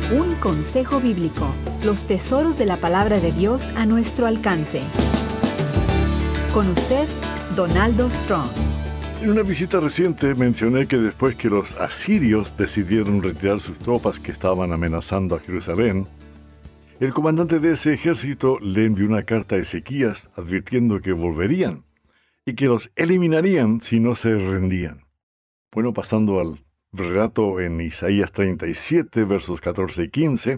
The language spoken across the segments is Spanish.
Un consejo bíblico. Los tesoros de la palabra de Dios a nuestro alcance. Con usted, Donaldo Strong. En una visita reciente mencioné que después que los asirios decidieron retirar sus tropas que estaban amenazando a Jerusalén, el comandante de ese ejército le envió una carta a Ezequías advirtiendo que volverían y que los eliminarían si no se rendían. Bueno, pasando al relato en Isaías 37, versos 14 y 15,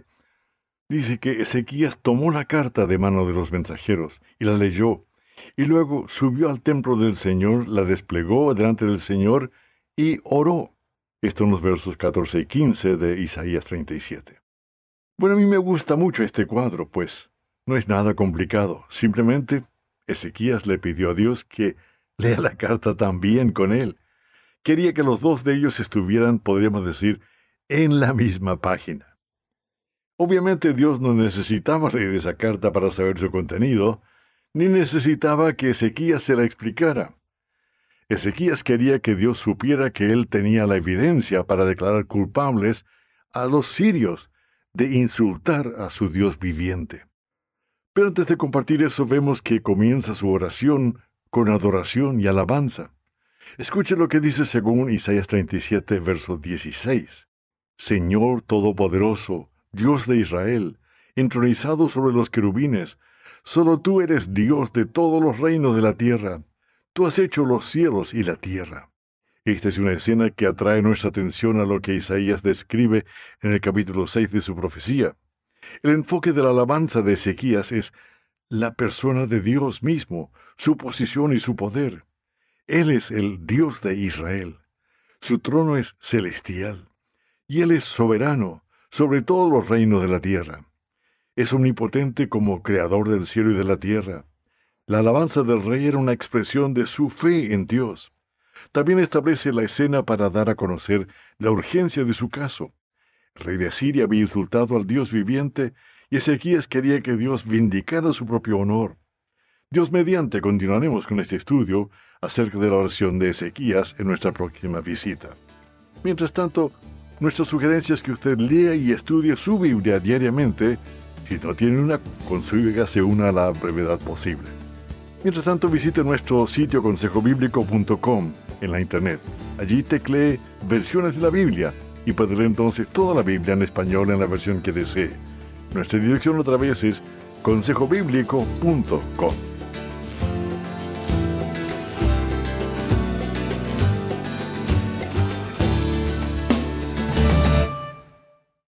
dice que Ezequías tomó la carta de mano de los mensajeros y la leyó, y luego subió al templo del Señor, la desplegó delante del Señor y oró. Esto en los versos 14 y 15 de Isaías 37. Bueno, a mí me gusta mucho este cuadro, pues no es nada complicado. Simplemente Ezequías le pidió a Dios que lea la carta también con él. Quería que los dos de ellos estuvieran, podríamos decir, en la misma página. Obviamente Dios no necesitaba leer esa carta para saber su contenido, ni necesitaba que Ezequías se la explicara. Ezequías quería que Dios supiera que él tenía la evidencia para declarar culpables a los sirios de insultar a su Dios viviente. Pero antes de compartir eso, vemos que comienza su oración con adoración y alabanza. Escuche lo que dice según Isaías 37, verso 16. Señor Todopoderoso, Dios de Israel, entronizado sobre los querubines, solo tú eres Dios de todos los reinos de la tierra. Tú has hecho los cielos y la tierra. Esta es una escena que atrae nuestra atención a lo que Isaías describe en el capítulo 6 de su profecía. El enfoque de la alabanza de Ezequías es la persona de Dios mismo, su posición y su poder. Él es el Dios de Israel. Su trono es celestial, y Él es soberano sobre todos los reinos de la tierra. Es omnipotente como creador del cielo y de la tierra. La alabanza del rey era una expresión de su fe en Dios. También establece la escena para dar a conocer la urgencia de su caso. El rey de Asiria había insultado al Dios viviente y Ezequías quería que Dios vindicara su propio honor. Dios mediante continuaremos con este estudio acerca de la oración de Ezequías en nuestra próxima visita. Mientras tanto, nuestra sugerencia es que usted lea y estudie su Biblia diariamente. Si no tiene una, consúlgase una a la brevedad posible. Mientras tanto, visite nuestro sitio consejobiblico.com en la internet. Allí teclee versiones de la Biblia y puede leer entonces toda la Biblia en español en la versión que desee. Nuestra dirección otra vez es consejobiblico.com.